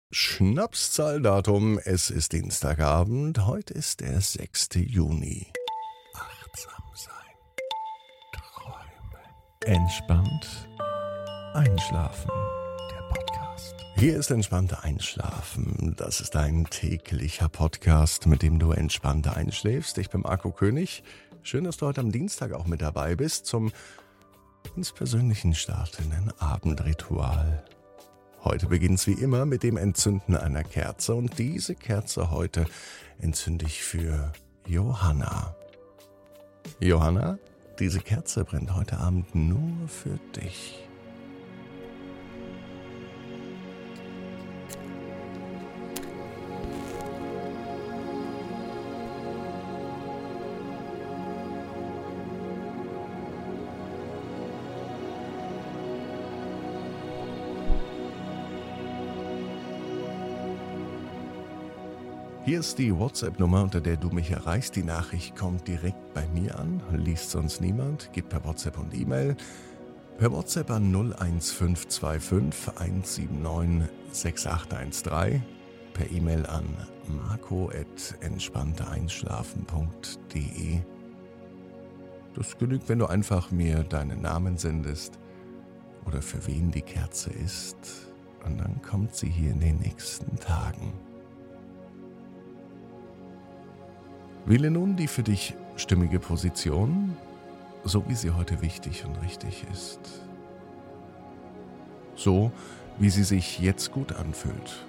Schnapszahldatum, es ist Dienstagabend, heute ist der 6. Juni. Achtsam sein, träumen, entspannt einschlafen, der Podcast. Hier ist Entspannter Einschlafen, das ist ein täglicher Podcast, mit dem du entspannter einschläfst. Ich bin Marco König, schön, dass du heute am Dienstag auch mit dabei bist zum ins persönlichen Start in ein Abendritual. Heute beginnt es wie immer mit dem Entzünden einer Kerze und diese Kerze heute entzünde ich für Johanna. Johanna, diese Kerze brennt heute Abend nur für dich. Hier ist die WhatsApp-Nummer, unter der du mich erreichst. Die Nachricht kommt direkt bei mir an, liest sonst niemand, geht per WhatsApp und E-Mail. Per WhatsApp an 01525 179 6813, per E-Mail an marco@entspanntereinschlafen.de. Das genügt, wenn du einfach mir deinen Namen sendest oder für wen die Kerze ist. Und dann kommt sie hier in den nächsten Tagen. Wähle nun die für dich stimmige Position, so wie sie heute wichtig und richtig ist. So, wie sie sich jetzt gut anfühlt.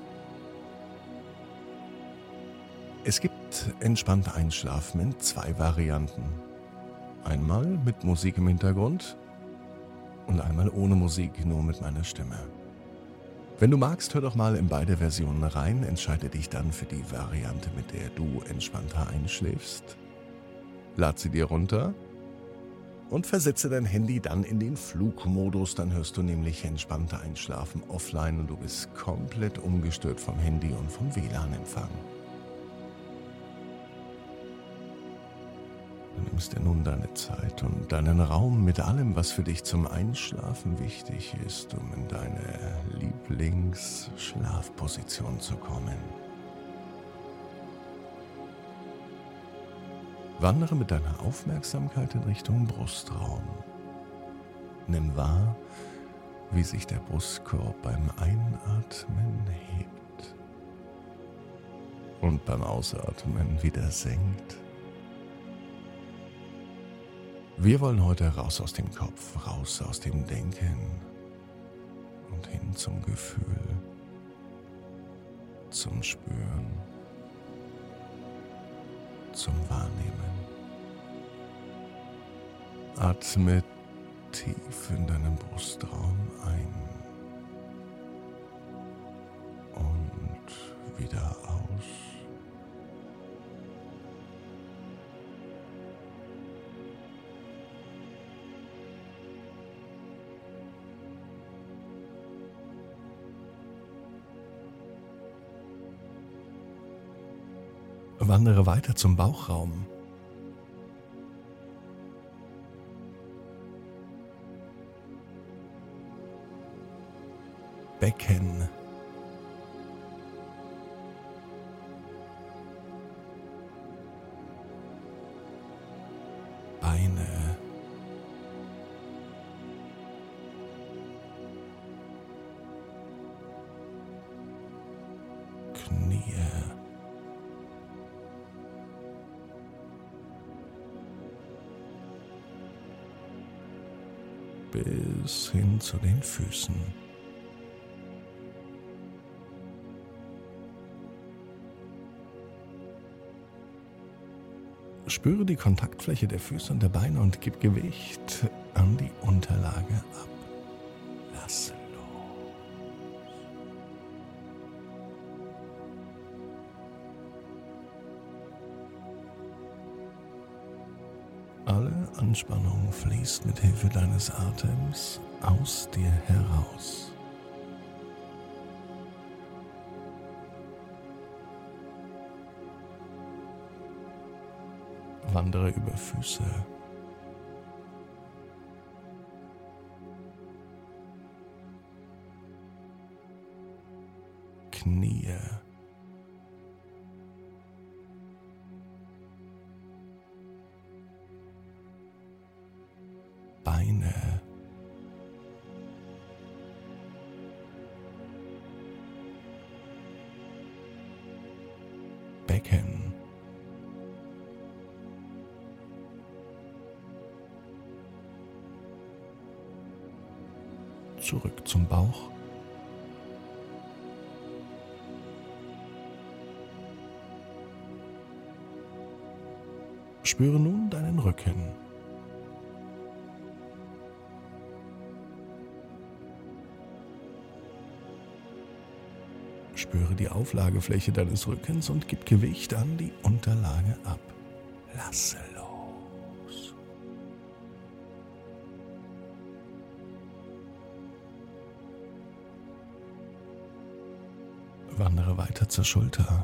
Es gibt entspannte Einschlafen in 2 Varianten. Einmal mit Musik im Hintergrund und einmal ohne Musik, nur mit meiner Stimme. Wenn du magst, hör doch mal in beide Versionen rein, entscheide dich dann für die Variante, mit der du entspannter einschläfst. Lad sie dir runter und versetze dein Handy dann in den Flugmodus, dann hörst du nämlich entspannter Einschlafen offline und du bist komplett ungestört vom Handy und vom WLAN-Empfang. Du nimmst dir nun deine Zeit und deinen Raum mit allem, was für dich zum Einschlafen wichtig ist, um in deine Lieblingsschlafposition zu kommen. Wandere mit deiner Aufmerksamkeit in Richtung Brustraum. Nimm wahr, wie sich der Brustkorb beim Einatmen hebt und beim Ausatmen wieder senkt. Wir wollen heute raus aus dem Kopf, raus aus dem Denken und hin zum Gefühl, zum Spüren, zum Wahrnehmen. Atme tief in deinen Brustraum ein und wieder aus. Wandere weiter zum Bauchraum. Becken. Beine. Knie. Bis hin zu den Füßen. Spüre die Kontaktfläche der Füße und der Beine und gib Gewicht an die Unterlage ab. Lass los. Alle Anspannung fließt mit Hilfe deines Atems aus dir heraus. Wandere über Füße, Knie, Beine, Becken, zurück zum Bauch, spüre nun deinen Rücken. Spüre die Auflagefläche deines Rückens und gib Gewicht an die Unterlage ab. Lasse los. Wandere weiter zur Schulter.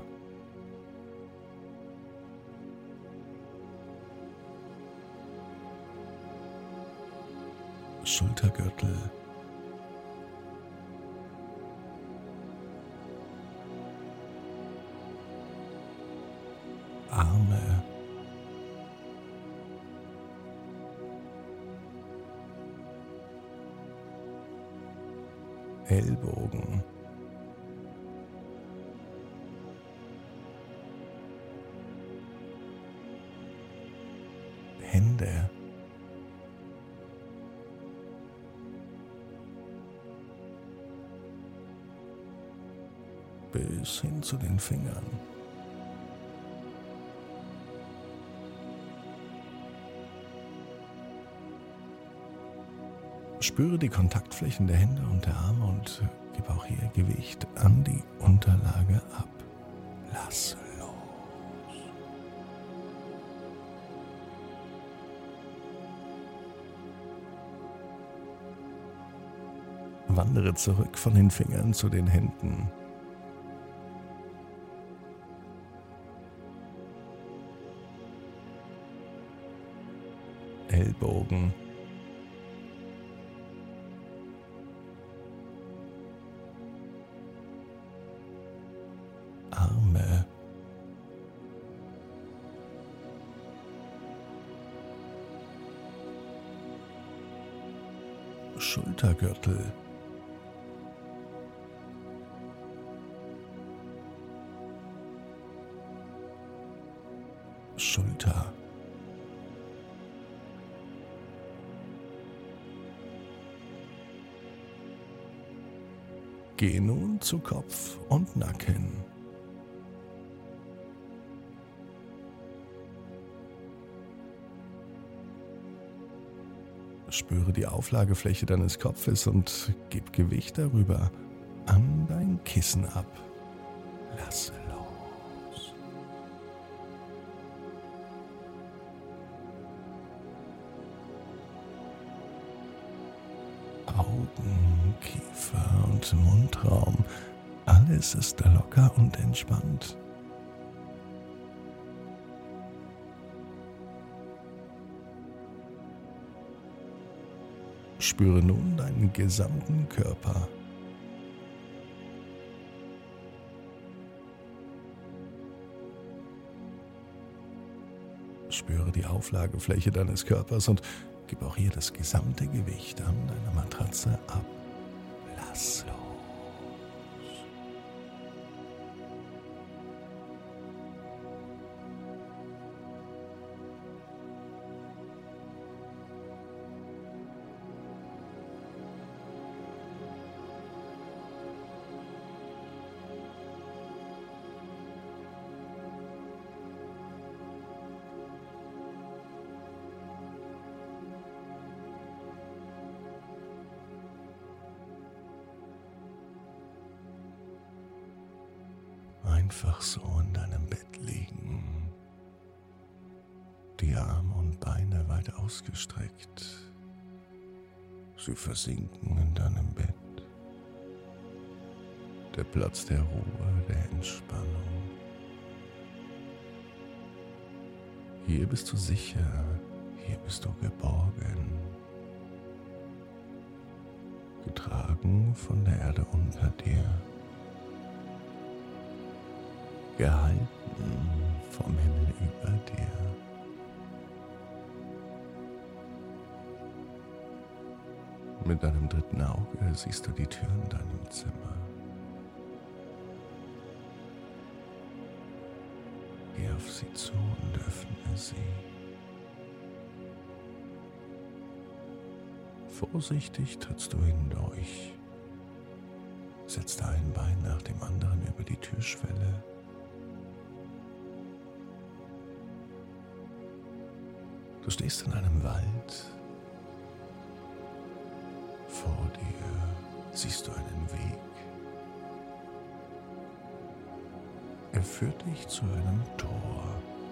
Schultergürtel. Arme, Ellbogen, Hände, bis hin zu den Fingern. Spüre die Kontaktflächen der Hände und der Arme und gib auch hier Gewicht an die Unterlage ab. Lass los. Wandere zurück von den Fingern zu den Händen. Ellbogen. Arme, Schultergürtel, Schulter, geh nun zu Kopf und Nacken. Spüre die Auflagefläche deines Kopfes und gib Gewicht darüber an dein Kissen ab. Lasse los. Augen, Kiefer und Mundraum, alles ist locker und entspannt. Spüre nun deinen gesamten Körper. Spüre die Auflagefläche deines Körpers und gib auch hier das gesamte Gewicht an deiner Matratze ab. Lass los. Einfach so in deinem Bett liegen, die Arme und Beine weit ausgestreckt. Sie versinken in deinem Bett. Der Platz der Ruhe, der Entspannung. Hier bist du sicher, hier bist du geborgen. Getragen von der Erde unter dir. gehalten vom Himmel über dir. Mit deinem dritten Auge siehst du die Tür in deinem Zimmer. Geh auf sie zu und öffne sie. Vorsichtig trittst du hindurch, setzt ein Bein nach dem anderen über die Türschwelle. Du stehst in einem Wald. Vor dir siehst du einen Weg. Er führt dich zu einem Tor.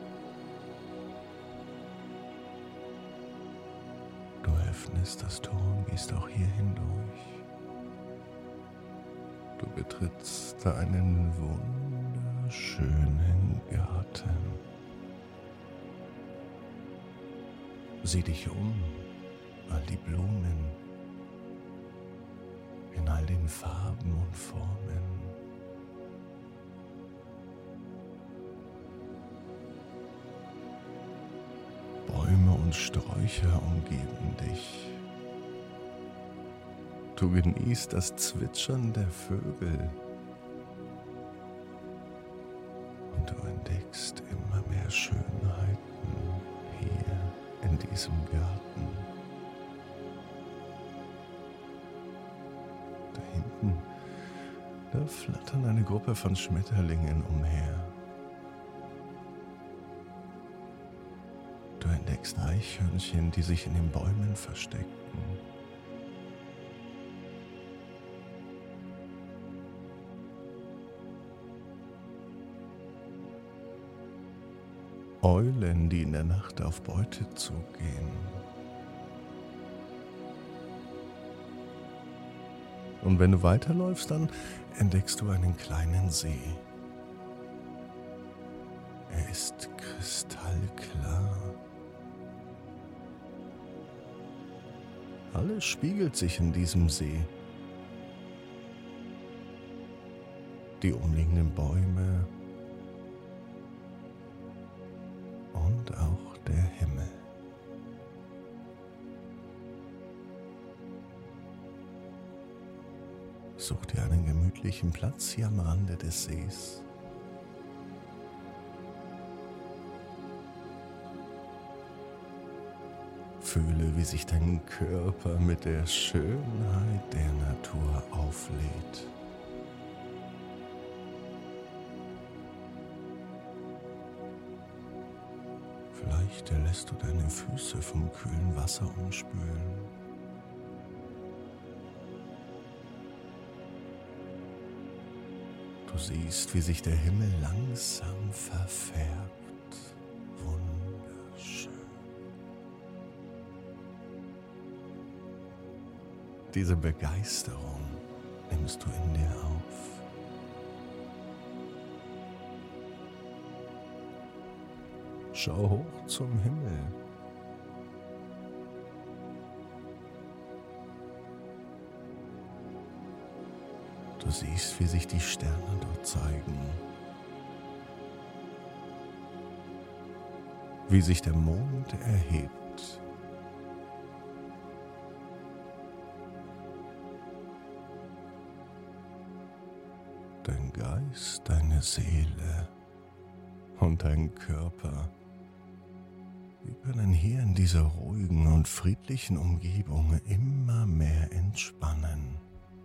Du öffnest das Tor und gehst auch hier hindurch. Du betrittst einen wunderschönen Garten. Sieh dich um, all die Blumen, in all den Farben und Formen. Bäume und Sträucher umgeben dich. Du genießt das Zwitschern der Vögel. Und du entdeckst immer mehr Schönheiten hier in diesem Garten. Da hinten, da flattern eine Gruppe von Schmetterlingen umher. Du entdeckst Eichhörnchen, die sich in den Bäumen verstecken. Eulen, die in der Nacht auf Beutezug gehen. Und wenn du weiterläufst, dann entdeckst du einen kleinen See. Er ist kristallklar. Alles spiegelt sich in diesem See. Die umliegenden Bäume und auch der Himmel. Such dir einen gemütlichen Platz hier am Rande des Sees. Fühle, wie sich dein Körper mit der Schönheit der Natur auflädt. Vielleicht lässt du deine Füße vom kühlen Wasser umspülen. Du siehst, wie sich der Himmel langsam verfärbt. Wunderschön. Diese Begeisterung nimmst du in dir auf. Schau hoch zum Himmel. Du siehst, wie sich die Sterne dort zeigen. Wie sich der Mond erhebt. Dein Geist, deine Seele und dein Körper, wir können hier in dieser ruhigen und friedlichen Umgebung immer mehr entspannen.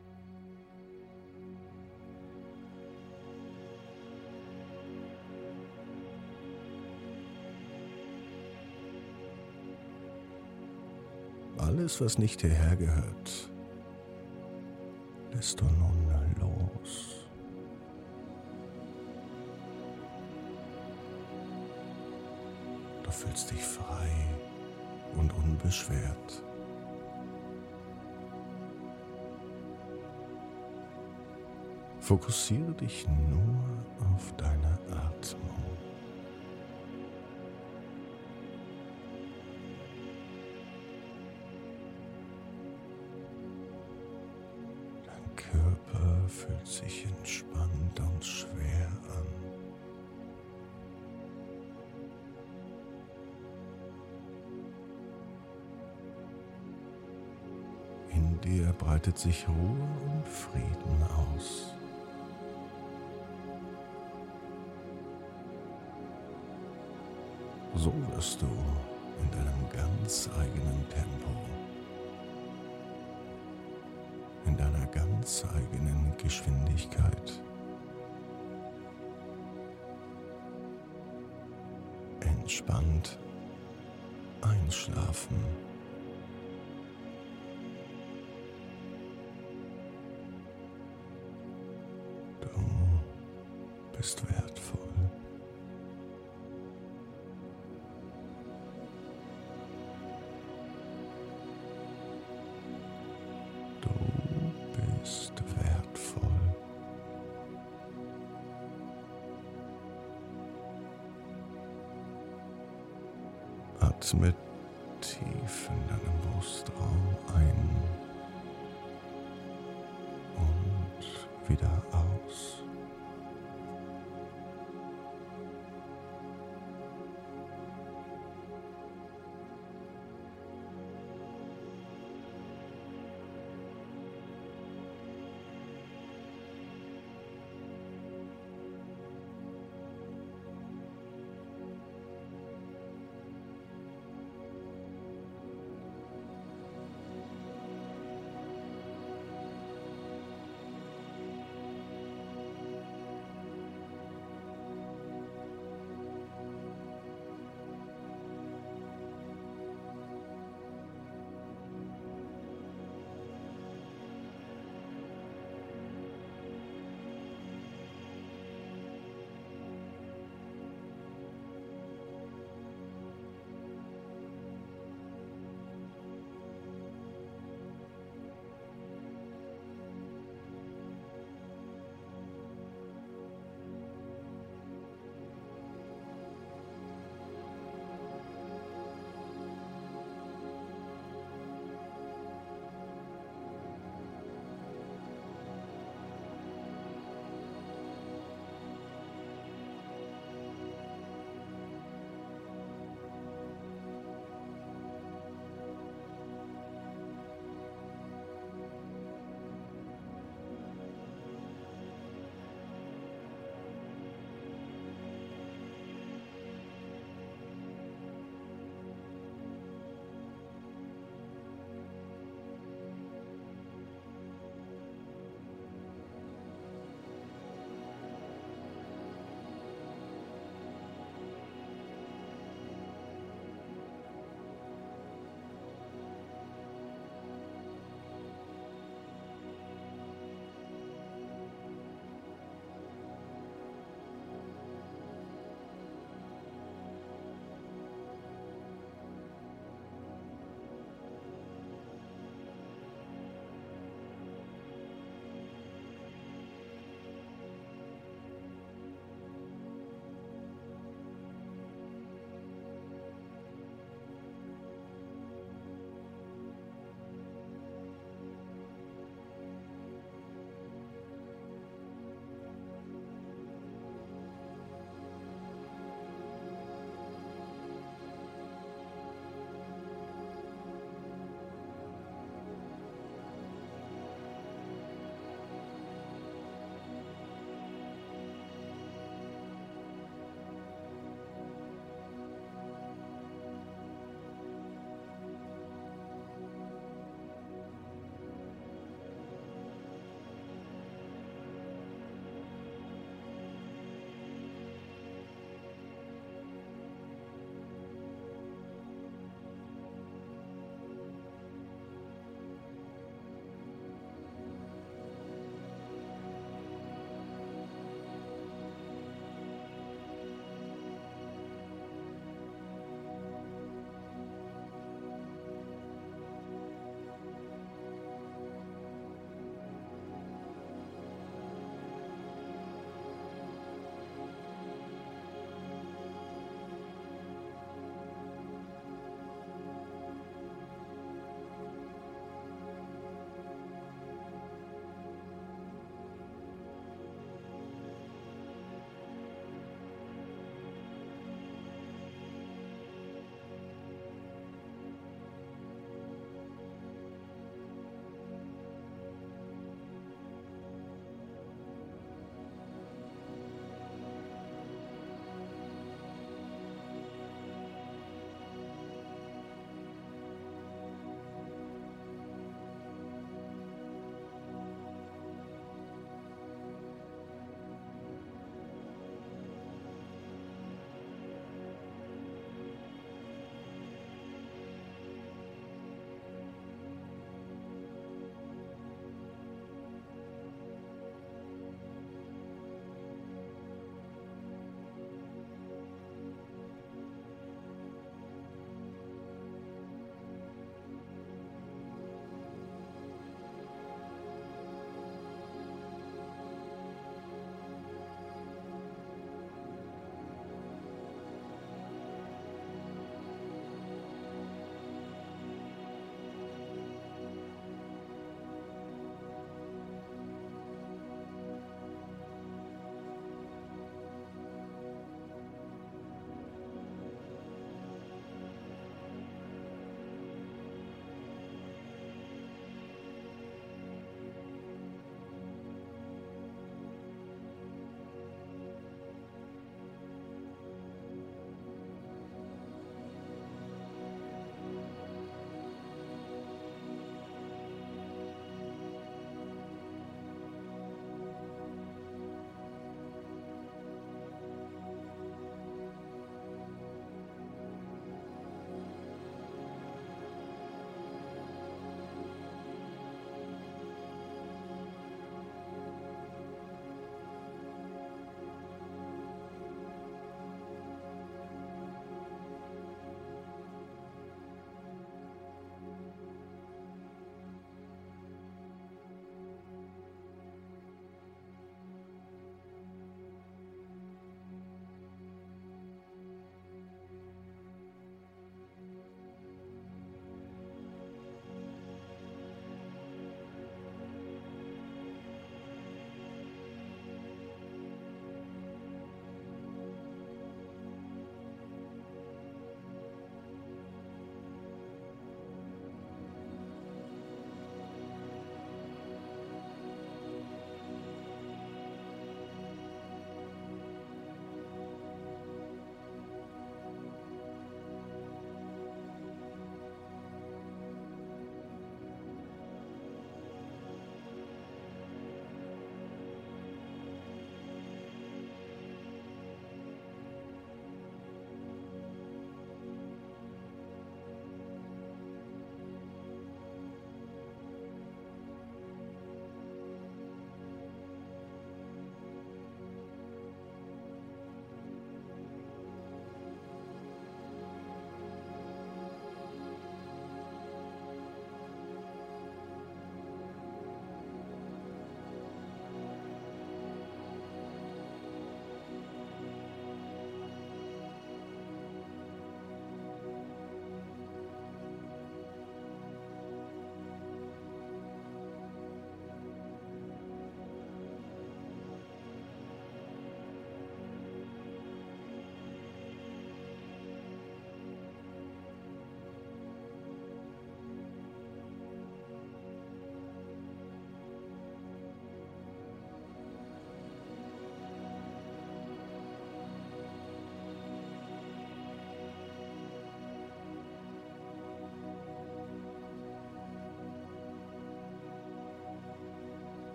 Alles, was nicht hierher gehört, lässt du nun los. Du fühlst dich frei und unbeschwert. Fokussiere dich nur auf deine Atmung. Dein Körper fühlt sich entspannt und schwer an. In dir breitet sich Ruhe und Frieden aus. So wirst du in deinem ganz eigenen Tempo, in deiner ganz eigenen Geschwindigkeit entspannt einschlafen. Du bist wertvoll. Du bist wertvoll. Atme tief in deinem Brustraum ein und wieder aus.